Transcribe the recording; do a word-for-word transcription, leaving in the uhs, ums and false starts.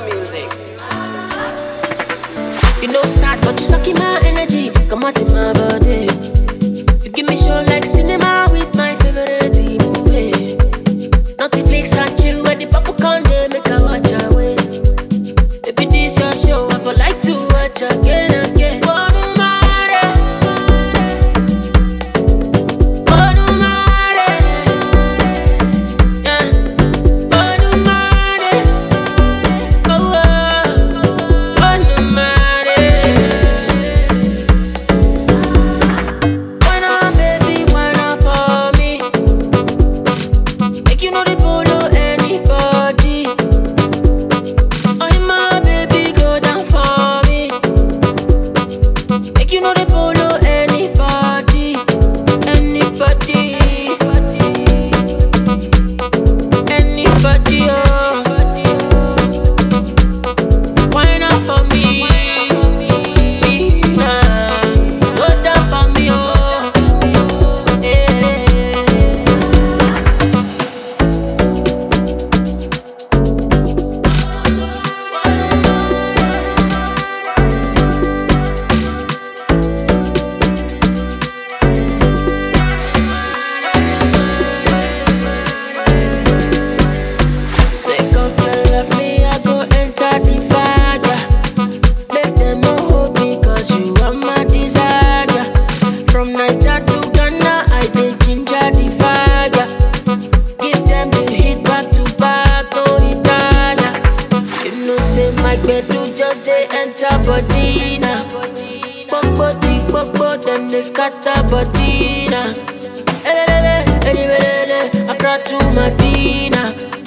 music. You know start, but you suck in my energy. Come out in my body. You give me show like cinema with my favorite movie. Netflix and chill where the popcorn they make a watch away. Baby, this your show, I would like to watch again and again. Just they enter body now. Body, body, them they scatter body now. Elelele, elelele, Accra to Medina.